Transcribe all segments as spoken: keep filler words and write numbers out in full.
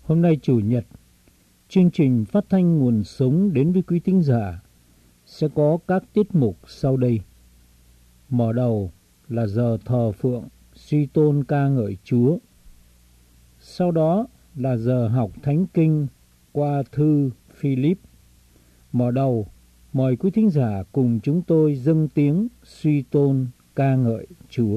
Hôm nay Chủ nhật, chương trình phát thanh nguồn sống đến với quý thính giả sẽ có các tiết mục sau đây. Mở đầu là giờ thờ phượng suy tôn ca ngợi Chúa. Sau đó là giờ học Thánh Kinh qua thư Philip. Mở đầu, mời quý thính giả cùng chúng tôi dâng tiếng suy tôn ca ngợi Chúa.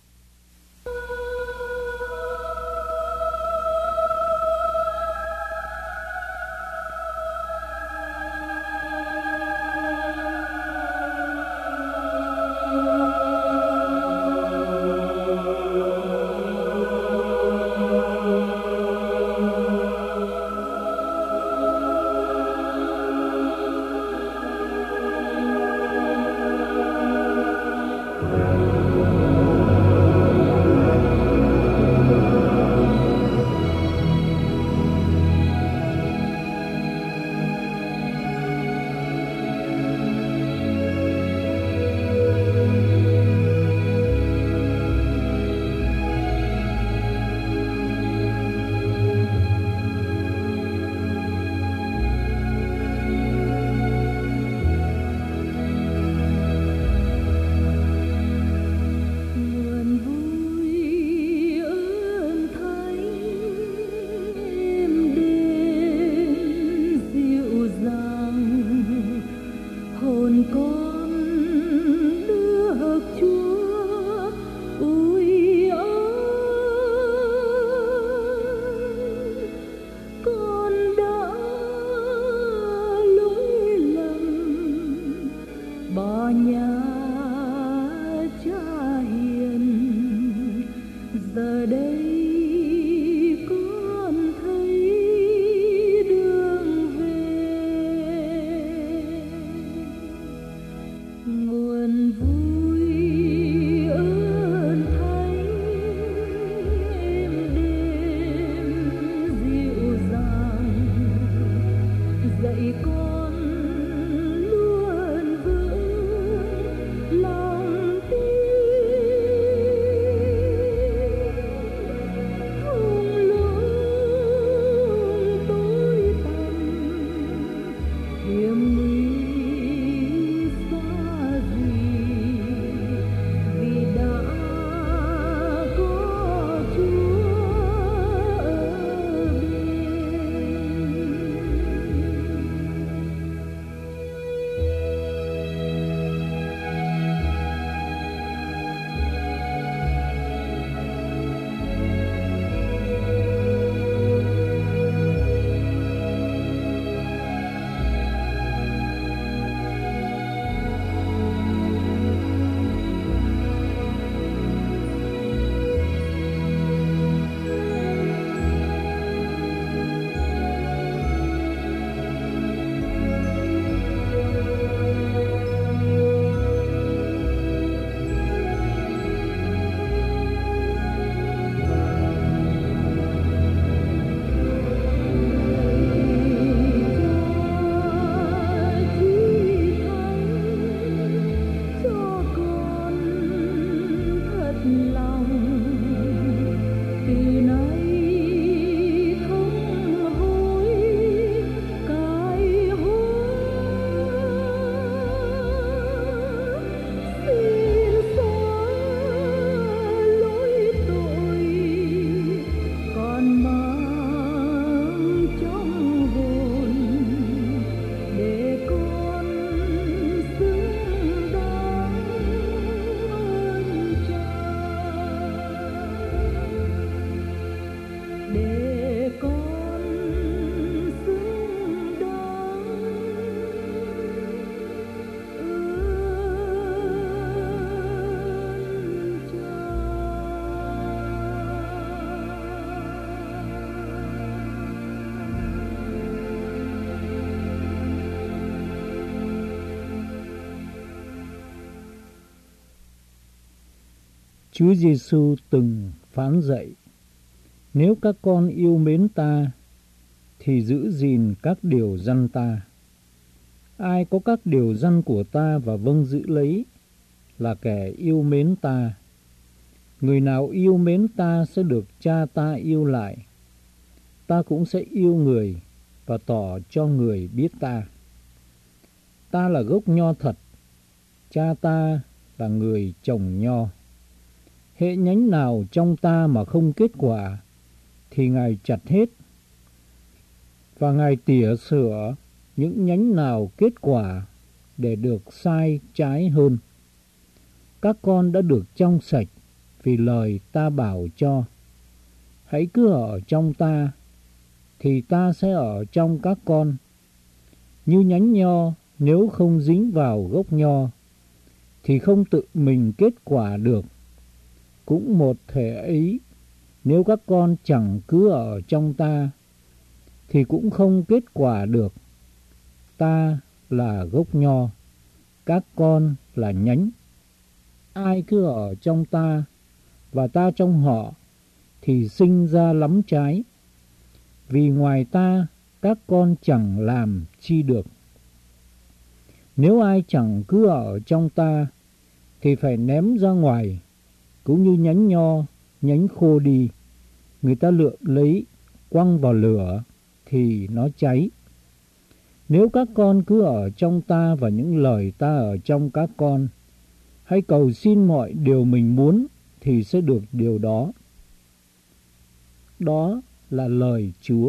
Chúa Giêsu từng phán dạy: nếu các con yêu mến ta thì giữ gìn các điều răn ta. Ai có các điều răn của ta và vâng giữ lấy là kẻ yêu mến ta. Người nào yêu mến ta sẽ được Cha ta yêu lại, ta cũng sẽ yêu người và tỏ cho người biết ta. Ta là gốc nho thật, cha ta là người trồng nho. Hễ nhánh nào trong ta mà không kết quả thì Ngài chặt hết, và Ngài tỉa sửa những nhánh nào kết quả để được sai trái hơn. Các con đã được trong sạch vì lời ta bảo cho. Hãy cứ ở trong ta, thì ta sẽ ở trong các con. Như nhánh nho nếu không dính vào gốc nho thì không tự mình kết quả được. Cũng một thể ấy, nếu các con chẳng cứ ở trong ta thì cũng không kết quả được. Ta là gốc nho, các con là nhánh. Ai cứ ở trong ta và ta trong họ thì sinh ra lắm trái. Vì ngoài ta các con chẳng làm chi được. Nếu ai chẳng cứ ở trong ta thì phải ném ra ngoài, cũng như nhánh nho, nhánh khô đi, người ta lượm lấy, quăng vào lửa thì nó cháy. Nếu các con cứ ở trong ta và những lời ta ở trong các con, hãy cầu xin mọi điều mình muốn thì sẽ được điều đó. Đó là lời Chúa.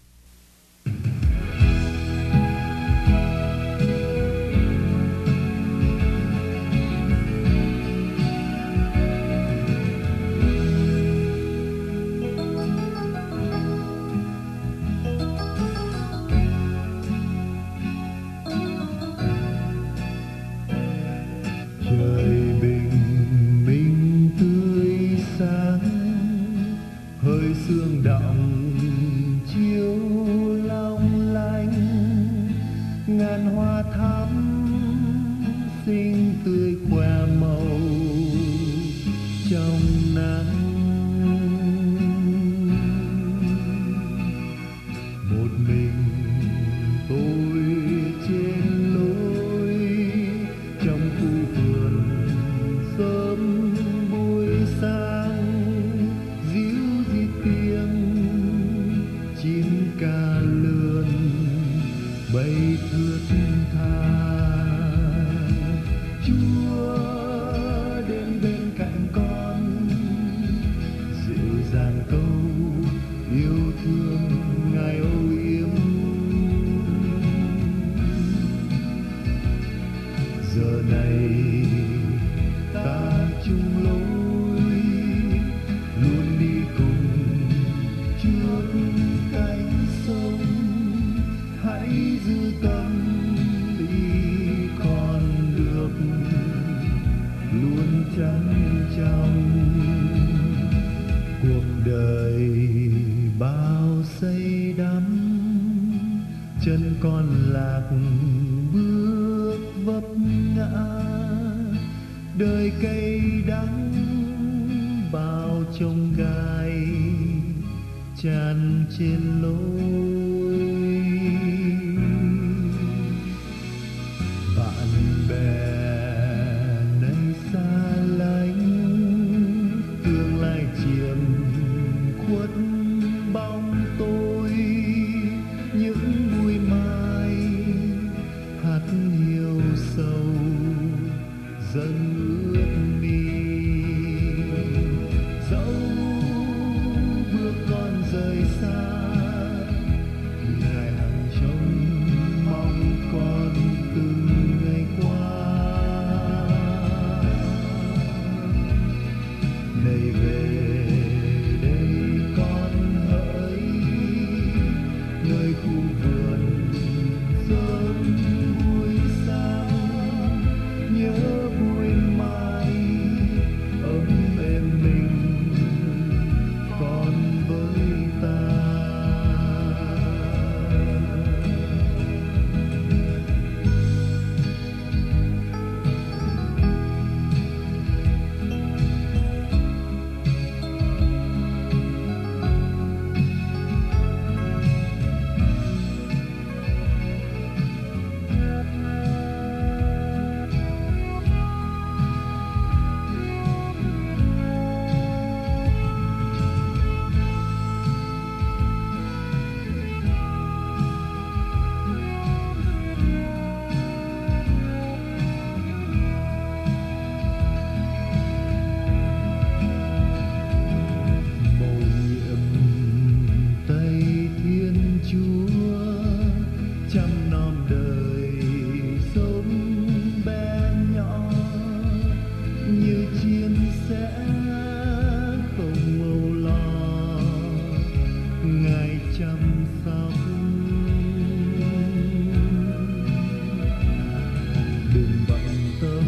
Chân con lạc bước vấp ngã, đời cay đắng bao chông gai tràn trên lối. Bạn bè nay xa lánh, tương lai chiêm khuất bóng tôi. Những bụi mai hạt hiu sâu dần ướt mi, dẫu bước con rời xa chăm sóc. Đừng bận tâm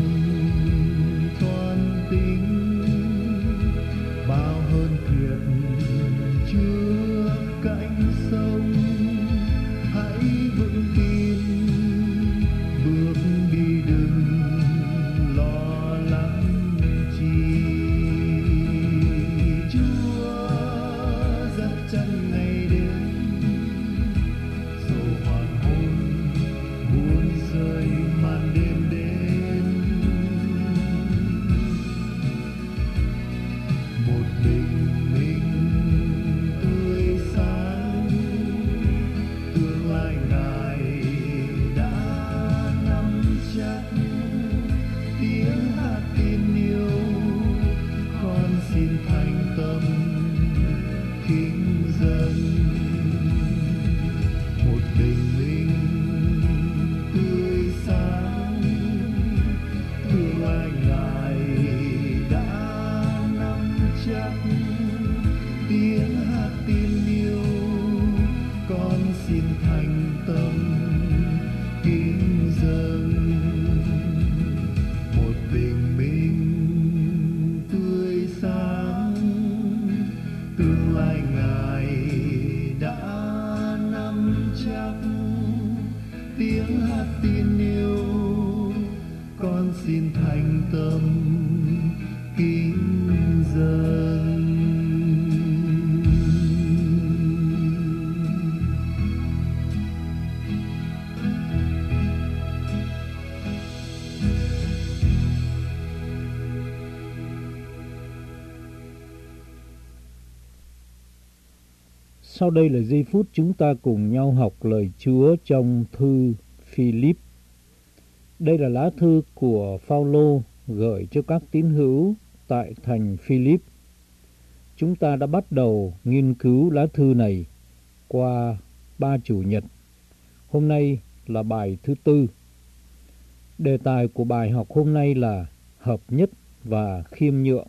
toan tính, bao hơn thiệt chưa cánh sông. Hãy vững tin bước đi, đừng lo lắng chi. Chúa dắt chân ngày đến, dù hoàng hôn buồn rơi màn đêm đến. Một bình minh tươi sáng, tương lai Ngài đã nắm chắc. Tiếng hát tin yêu con xin thành tâm kính dâng. Một bình minh tươi sáng, tương lai Ngài đã nắm chắc. Tiếng hát tin yêu con xin thành tâm kính dâng. Một bình minh tươi sáng, tương lai Ngài đã nắm chắc. Tiếng hát tin yêu con xin thành tâm kính dâng. Sau đây là giây phút chúng ta cùng nhau học lời Chúa trong thư Philip. Đây là lá thư của Phaolô gửi cho các tín hữu tại thành Philip. Chúng ta đã bắt đầu nghiên cứu lá thư này qua ba chủ nhật. Hôm nay là bài thứ tư. Đề tài của bài học hôm nay là hợp nhất và khiêm nhượng.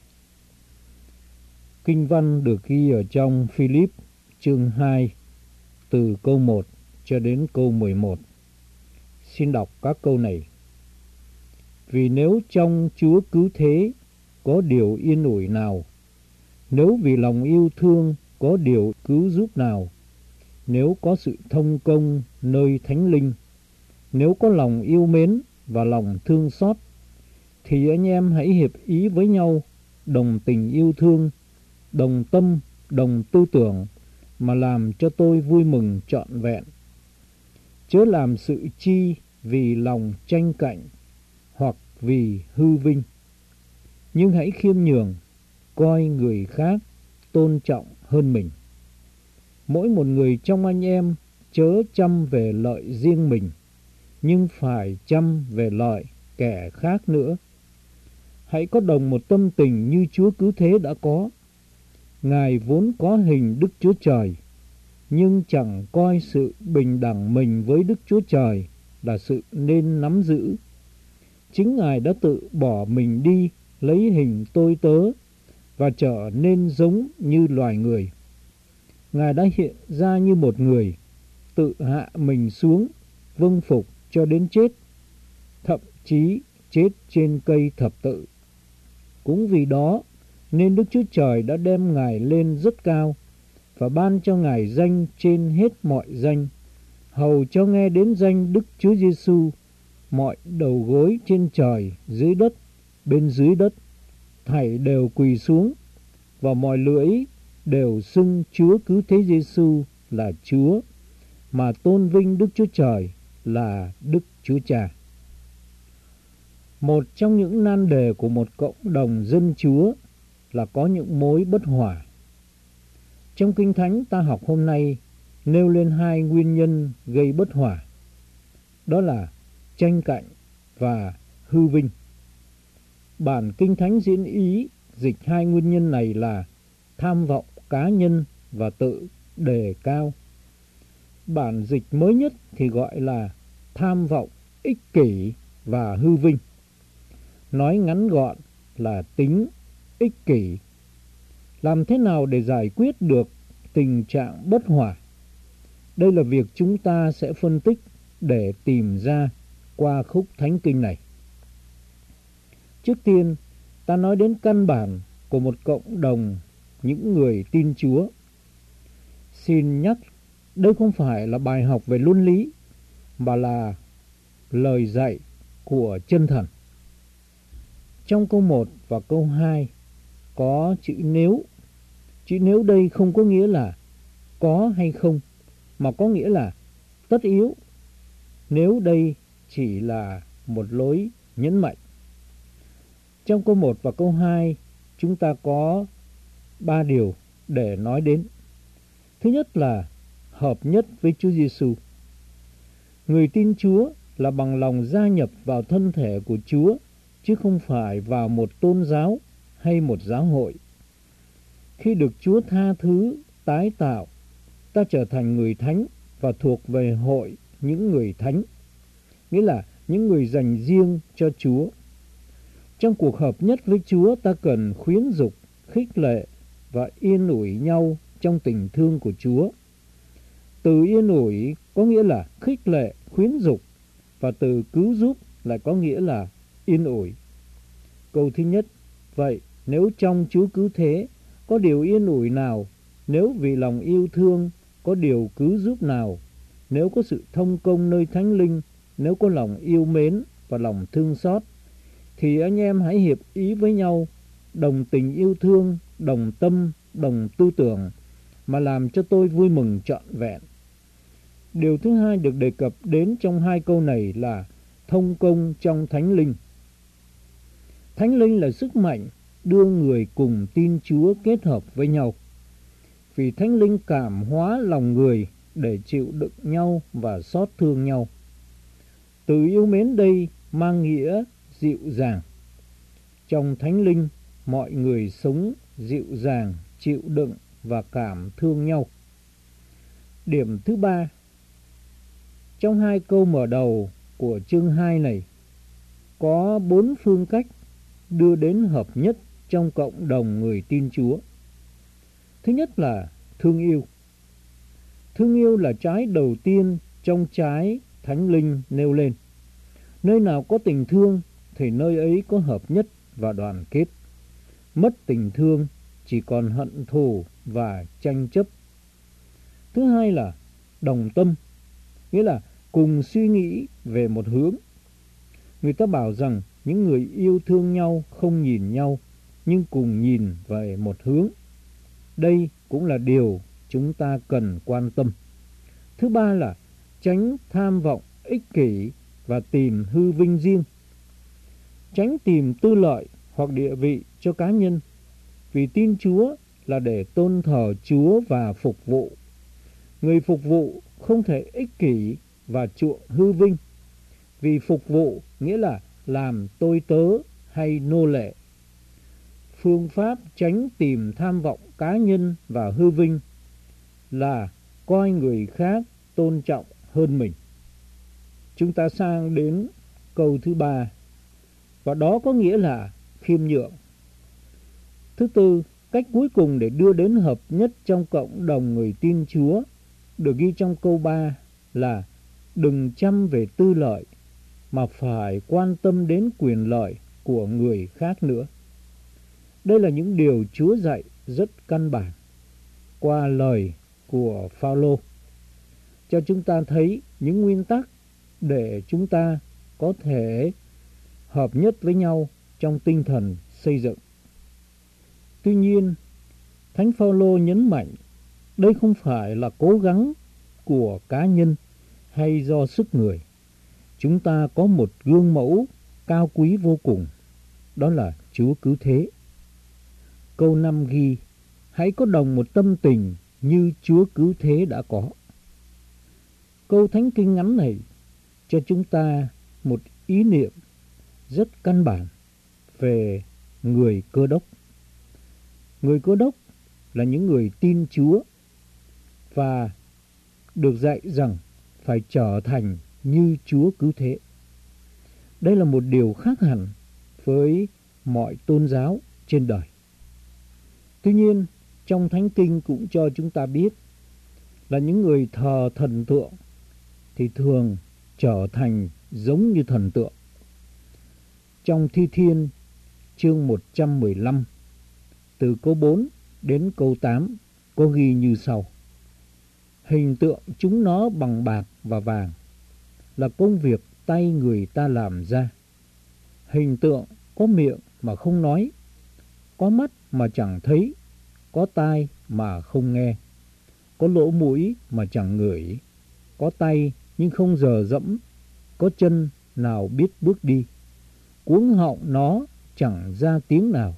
Kinh văn được ghi ở trong Philip chương hai từ câu một cho đến câu mười một. Xin đọc các câu này. Vì nếu trong Chúa cứu thế có điều yên ủi nào, nếu vì lòng yêu thương có điều cứu giúp nào, nếu có sự thông công nơi thánh linh, nếu có lòng yêu mến và lòng thương xót, thì anh em hãy hiệp ý với nhau, đồng tình yêu thương, đồng tâm, đồng tư tưởng, mà làm cho tôi vui mừng trọn vẹn. Chớ làm sự chi vì lòng tranh cạnh hoặc vì hư vinh, nhưng hãy khiêm nhường, coi người khác tôn trọng hơn mình. Mỗi một người trong anh em chớ chăm về lợi riêng mình, nhưng phải chăm về lợi kẻ khác nữa. Hãy có đồng một tâm tình như Chúa cứu thế đã có. Ngài vốn có hình Đức Chúa Trời, nhưng chẳng coi sự bình đẳng mình với Đức Chúa Trời là sự nên nắm giữ. Chính Ngài đã tự bỏ mình đi, lấy hình tôi tớ và trở nên giống như loài người. Ngài đã hiện ra như một người, tự hạ mình xuống, vâng phục cho đến chết, thậm chí chết trên cây thập tự. Cũng vì đó nên Đức Chúa Trời đã đem Ngài lên rất cao và ban cho Ngài danh trên hết mọi danh, hầu cho nghe đến danh Đức Chúa Giêsu, mọi đầu gối trên trời, dưới đất, bên dưới đất, thảy đều quỳ xuống, và mọi lưỡi đều xưng Chúa cứu thế Giêsu là Chúa, mà tôn vinh Đức Chúa Trời là Đức Chúa Cha. Một trong những nan đề của một cộng đồng dân Chúa là có những mối bất hòa. Trong Kinh Thánh ta học hôm nay nêu lên hai nguyên nhân gây bất hòa. Đó là tranh cạnh và hư vinh. Bản Kinh Thánh diễn ý dịch hai nguyên nhân này là tham vọng cá nhân và tự đề cao. Bản dịch mới nhất thì gọi là tham vọng ích kỷ và hư vinh. Nói ngắn gọn là tính ích kỷ. Làm thế nào để giải quyết được tình trạng bất hòa? Đây là việc chúng ta sẽ phân tích để tìm ra qua khúc thánh kinh này. Trước tiên, ta nói đến căn bản của một cộng đồng những người tin Chúa. Xin nhắc, đây không phải là bài học về luân lý, mà là lời dạy của chân thần. Trong câu một và câu hai có chữ nếu. Chữ nếu đây không có nghĩa là có hay không, mà có nghĩa là tất yếu. Nếu đây chỉ là một lối nhấn mạnh. Trong câu một và câu hai, chúng ta có ba điều để nói đến. Thứ nhất là hợp nhất với Chúa Giêsu. Người tin Chúa là bằng lòng gia nhập vào thân thể của Chúa, chứ không phải vào một tôn giáo hay một giáo hội. Khi được Chúa tha thứ, tái tạo, ta trở thành người thánh và thuộc về hội những người thánh, nghĩa là những người dành riêng cho Chúa. Trong cuộc hợp nhất với Chúa, ta cần khuyến dục, khích lệ và yên ủi nhau trong tình thương của Chúa. Từ yên ủi có nghĩa là khích lệ, khuyến dục, và từ cứu giúp lại có nghĩa là yên ủi. Câu thứ nhất, vậy nếu trong Chúa cứu thế có điều yên ủi nào, nếu vì lòng yêu thương có điều cứu giúp nào, nếu có sự thông công nơi thánh linh, nếu có lòng yêu mến và lòng thương xót, thì anh em hãy hiệp ý với nhau, đồng tình yêu thương, đồng tâm, đồng tư tưởng, mà làm cho tôi vui mừng trọn vẹn. Điều thứ hai được đề cập đến trong hai câu này là thông công trong thánh linh. Thánh linh là sức mạnh đưa người cùng tin Chúa kết hợp với nhau. Vì thánh linh cảm hóa lòng người để chịu đựng nhau và xót thương nhau. Từ yêu mến đây mang nghĩa dịu dàng. Trong thánh linh, mọi người sống dịu dàng, chịu đựng và cảm thương nhau. Điểm thứ ba, trong hai câu mở đầu của chương hai này, có bốn phương cách đưa đến hợp nhất trong cộng đồng người tin Chúa. Thứ nhất là thương yêu. Thương yêu là trái đầu tiên trong trái thánh linh nêu lên. Nơi nào có tình thương thì nơi ấy có hợp nhất và đoàn kết. Mất tình thương chỉ còn hận thù và tranh chấp. Thứ hai là đồng tâm, nghĩa là cùng suy nghĩ về một hướng. Người ta bảo rằng những người yêu thương nhau không nhìn nhau, nhưng cùng nhìn về một hướng. Đây cũng là điều chúng ta cần quan tâm. Thứ ba là tránh tham vọng, ích kỷ và tìm hư vinh riêng. Tránh tìm tư lợi hoặc địa vị cho cá nhân. Vì tin Chúa là để tôn thờ Chúa và phục vụ. Người phục vụ không thể ích kỷ và chuộng hư vinh. Vì phục vụ nghĩa là làm tôi tớ hay nô lệ. Phương pháp tránh tìm tham vọng cá nhân và hư vinh là coi người khác tôn trọng hơn mình. Chúng ta sang đến câu thứ ba, và đó có nghĩa là khiêm nhượng. Thứ tư, cách cuối cùng để đưa đến hợp nhất trong cộng đồng người tin Chúa được ghi trong câu ba là đừng chăm về tư lợi, mà phải quan tâm đến quyền lợi của người khác nữa. Đây là những điều Chúa dạy rất căn bản qua lời của Phao-lô, cho chúng ta thấy những nguyên tắc để chúng ta có thể hợp nhất với nhau trong tinh thần xây dựng. Tuy nhiên, Thánh Phao-lô nhấn mạnh đây không phải là cố gắng của cá nhân hay do sức người. Chúng ta có một gương mẫu cao quý vô cùng, đó là Chúa cứu thế. Câu năm ghi, hãy có đồng một tâm tình như Chúa cứu thế đã có. Câu thánh kinh ngắn này cho chúng ta một ý niệm rất căn bản về người Cơ Đốc. Người Cơ Đốc là những người tin Chúa và được dạy rằng phải trở thành như Chúa cứu thế. Đây là một điều khác hẳn với mọi tôn giáo trên đời. Tuy nhiên, trong Thánh Kinh cũng cho chúng ta biết là những người thờ thần tượng thì thường trở thành giống như thần tượng. Trong Thi Thiên chương một trăm mười lăm, từ câu bốn đến câu tám có ghi như sau: Hình tượng chúng nó bằng bạc và vàng, là công việc tay người ta làm ra. Hình tượng có miệng mà không nói, có mắt mà chẳng thấy, có tai mà không nghe, có lỗ mũi mà chẳng ngửi, có tay nhưng không dờ dẫm, có chân nào biết bước đi, cuống họng nó chẳng ra tiếng nào.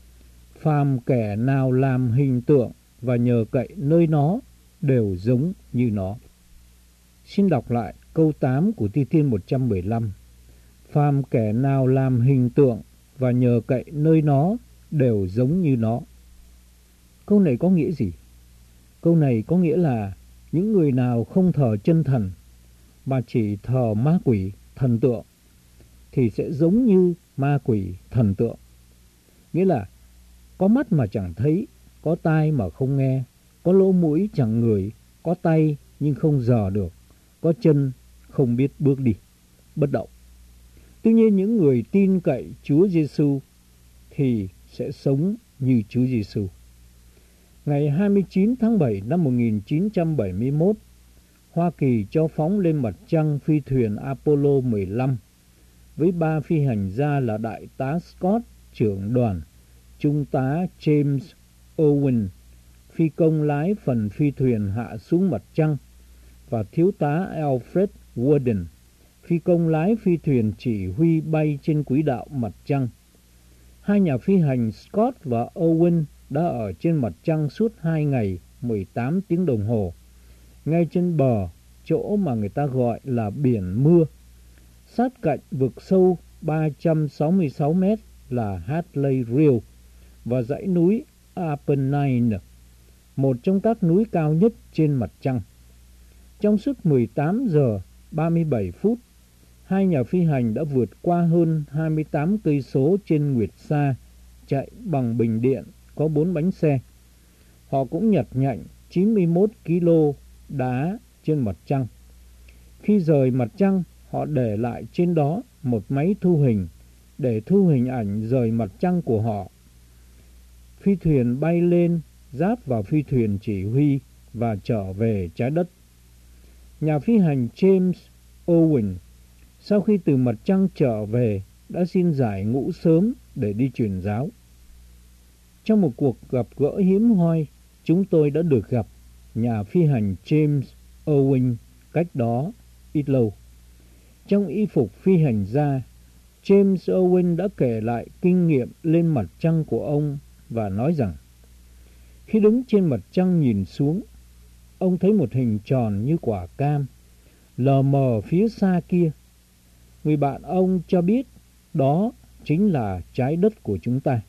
Phàm kẻ nào làm hình tượng và nhờ cậy nơi nó đều giống như nó. Xin đọc lại câu tám của Thi Thiên một trăm mười lăm. Phàm kẻ nào làm hình tượng và nhờ cậy nơi nó đều giống như nó. Câu này có nghĩa gì? Câu này có nghĩa là những người nào không thờ chân thần mà chỉ thờ ma quỷ thần tượng thì sẽ giống như ma quỷ thần tượng. Nghĩa là có mắt mà chẳng thấy, có tai mà không nghe, có lỗ mũi chẳng ngửi, có tay nhưng không dò được, có chân không biết bước đi, bất động. Tuy nhiên những người tin cậy Chúa Giêsu thì sẽ sống như Chúa Giêsu. Ngày hai mươi chín tháng bảy năm một nghìn chín trăm bảy mươi mốt, Hoa Kỳ cho phóng lên mặt trăng phi thuyền Apollo mười lăm với ba phi hành gia là Đại tá Scott, trưởng đoàn, Trung tá James Owen, phi công lái phần phi thuyền hạ xuống mặt trăng, và Thiếu tá Alfred Worden, phi công lái phi thuyền chỉ huy bay trên quỹ đạo mặt trăng. Hai nhà phi hành Scott và Owen đã ở trên mặt trăng suốt hai ngày mười tám tiếng đồng hồ, ngay trên bờ, chỗ mà người ta gọi là biển mưa, sát cạnh vực sâu ba trăm sáu mươi sáu mét là Hartley Ridge và dãy núi Apennine, một trong các núi cao nhất trên mặt trăng. Trong suốt mười tám giờ ba mươi bảy phút, hai nhà phi hành đã vượt qua hơn hai mươi tám cây số trên nguyệt sa, chạy bằng bình điện có bốn bánh xe. Họ cũng nhặt nhạnh chín mươi mốt ki lô đá trên mặt trăng. Khi rời mặt trăng, họ để lại trên đó một máy thu hình để thu hình ảnh rời mặt trăng của họ. Phi thuyền bay lên, giáp vào phi thuyền chỉ huy và trở về trái đất. Nhà phi hành James Owen sau khi từ mặt trăng trở về đã xin giải ngũ sớm để đi truyền giáo. Trong một cuộc gặp gỡ hiếm hoi, chúng tôi đã được gặp nhà phi hành James Owen cách đó ít lâu. Trong y phục phi hành gia, James Owen đã kể lại kinh nghiệm lên mặt trăng của ông và nói rằng khi đứng trên mặt trăng nhìn xuống, ông thấy một hình tròn như quả cam lờ mờ phía xa kia. Người bạn ông cho biết đó chính là trái đất của chúng ta.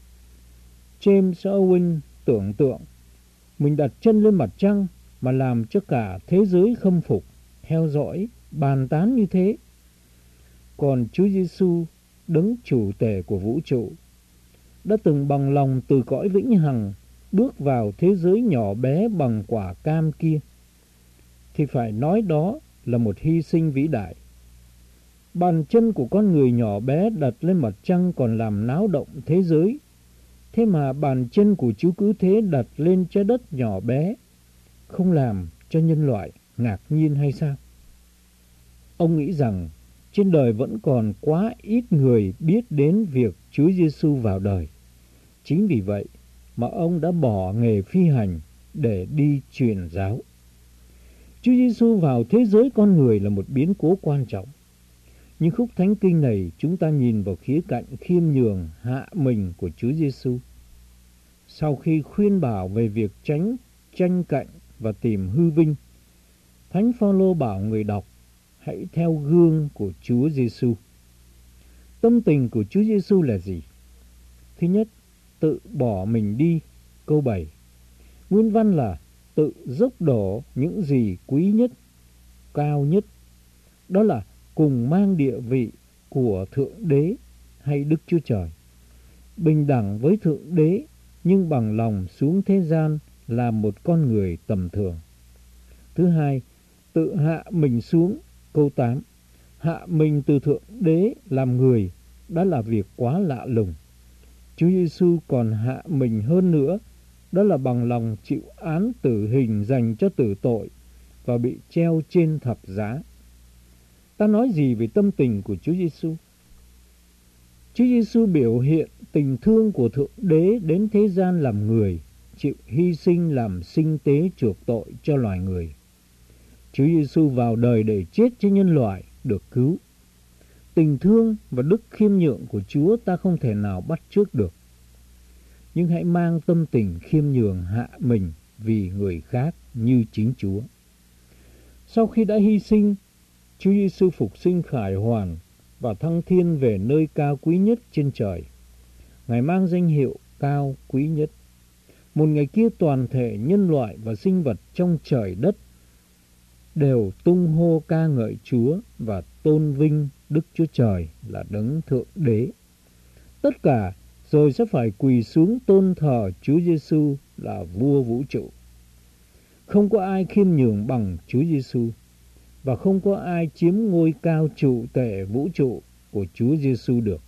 James Owen tưởng tượng mình đặt chân lên mặt trăng mà làm cho cả thế giới khâm phục, theo dõi, bàn tán như thế. Còn Chúa Giêsu, đấng chủ tể của vũ trụ, đã từng bằng lòng từ cõi vĩnh hằng bước vào thế giới nhỏ bé bằng quả cam kia, thì phải nói đó là một hy sinh vĩ đại. Bàn chân của con người nhỏ bé đặt lên mặt trăng còn làm náo động thế giới, thế mà bàn chân của Chúa Cứu Thế đặt lên trái đất nhỏ bé không làm cho nhân loại ngạc nhiên hay sao? Ông nghĩ rằng trên đời vẫn còn quá ít người biết đến việc Chúa Giêsu vào đời. Chính vì vậy mà ông đã bỏ nghề phi hành để đi truyền giáo. Chúa Giêsu vào thế giới con người là một biến cố quan trọng. Nhưng khúc thánh kinh này chúng ta nhìn vào khía cạnh khiêm nhường hạ mình của Chúa Giêsu. Sau khi khuyên bảo về việc tránh tranh cạnh và tìm hư vinh, Thánh Phaolô bảo người đọc hãy theo gương của Chúa Giêsu. Tâm tình của Chúa Giêsu là gì? Thứ nhất, tự bỏ mình đi, câu bảy. Nguyên văn là tự dốc đổ những gì quý nhất, cao nhất. Đó là cùng mang địa vị của Thượng Đế hay Đức Chúa Trời. Bình đẳng với Thượng Đế nhưng bằng lòng xuống thế gian làm một con người tầm thường. Thứ hai, tự hạ mình xuống. Câu tám, hạ mình từ thượng đế làm người đã là việc quá lạ lùng. Chúa Giêsu còn hạ mình hơn nữa, đó là bằng lòng chịu án tử hình dành cho tử tội và bị treo trên thập giá. Ta nói gì về tâm tình của Chúa Giêsu? Chúa Giêsu biểu hiện tình thương của Thượng Đế đến thế gian làm người, chịu hy sinh làm sinh tế chuộc tội cho loài người. Chúa Giêsu vào đời để chết cho nhân loại được cứu. Tình thương và đức khiêm nhượng của Chúa ta không thể nào bắt chước được. Nhưng hãy mang tâm tình khiêm nhường hạ mình vì người khác như chính Chúa. Sau khi đã hy sinh, Chúa Giêsu phục sinh khải hoàn và thăng thiên về nơi cao quý nhất trên trời. Ngài mang danh hiệu cao quý nhất. Một ngày kia toàn thể nhân loại và sinh vật trong trời đất đều tung hô ca ngợi Chúa và tôn vinh Đức Chúa Trời là Đấng Thượng Đế. Tất cả rồi sẽ phải quỳ xuống tôn thờ Chúa Giêsu là vua vũ trụ. Không có ai khiêm nhường bằng Chúa Giêsu và không có ai chiếm ngôi cao trụ tể vũ trụ của Chúa Giêsu được.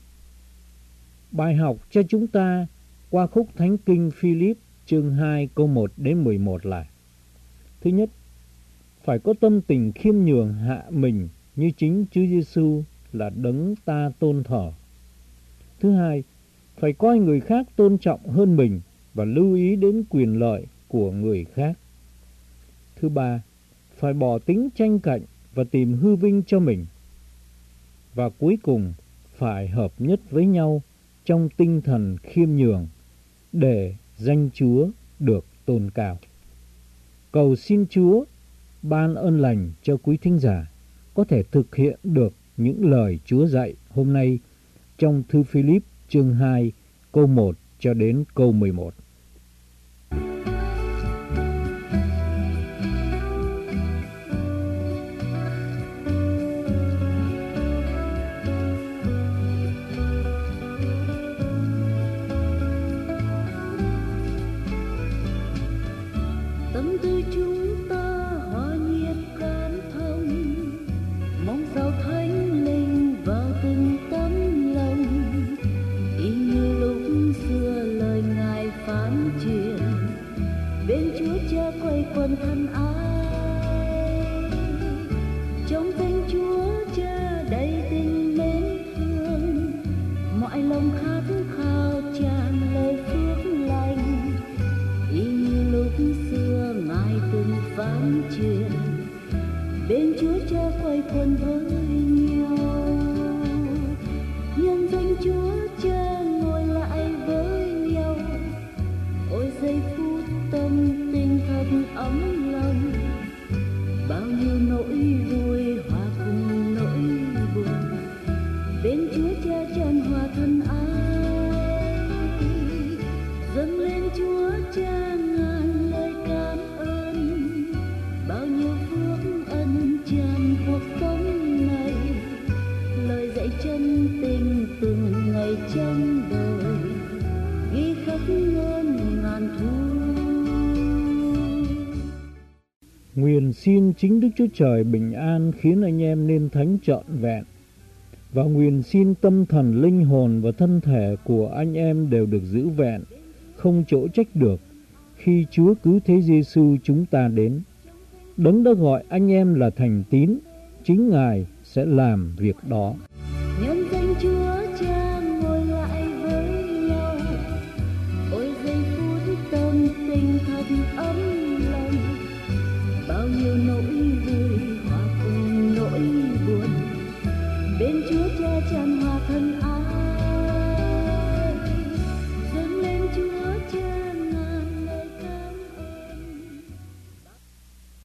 Bài học cho chúng ta qua khúc Thánh Kinh Philip chương hai câu một đến mười một là: Thứ nhất, phải có tâm tình khiêm nhường hạ mình như chính Chúa Giêsu là Đấng ta tôn thờ. Thứ hai, phải coi người khác tôn trọng hơn mình và lưu ý đến quyền lợi của người khác. Thứ ba, phải bỏ tính tranh cạnh và tìm hư vinh cho mình. Và cuối cùng, phải hợp nhất với nhau trong tinh thần khiêm nhường để danh Chúa được tôn cao. Cầu xin Chúa ban ơn lành cho quý thính giả có thể thực hiện được những lời Chúa dạy hôm nay trong thư Philip chương hai câu một cho đến câu mười một. Tâm tư chúng ta hòa nhiệt cảm thông, mong sao Thánh Linh vào từng tấm lòng, y như lúc xưa lời Ngài phán truyền, bên Chúa Cha quay quần thân ái. Trong danh Chúa Cha đầy tình mến thương, mọi lòng khát khao tràn lời phước lành, y như lúc xưa Ngài từng phán truyền, bên Chúa Cha quay quần với nhau. Nhân danh Chúa Cha ngồi lại với nhau, ôi giây phút tâm tình thật ấm lòng, bao nhiêu nỗi vui hòa cùng nỗi buồn, bên Chúa Cha tràn hòa thân ái. Dâng lên Chúa Cha ngàn lời cảm ơn, bao nhiêu phước ân tràn cuộc sống này, lời dạy chân tình từng ngày trong đời, ghi khắc ngôn ngàn thu. Nguyện xin chính Đức Chúa Trời bình an khiến anh em nên thánh trọn vẹn, và nguyện xin tâm thần, linh hồn và thân thể của anh em đều được giữ vẹn, không chỗ trách được khi Chúa cứu thế Giêsu chúng ta đến. Đấng đã gọi anh em là thành tín, chính Ngài sẽ làm việc đó. Nhân danh Chúa Cha ngồi lại với nhau, ôi giây phút tâm tình thật ấm lòng, bao nhiêu nỗi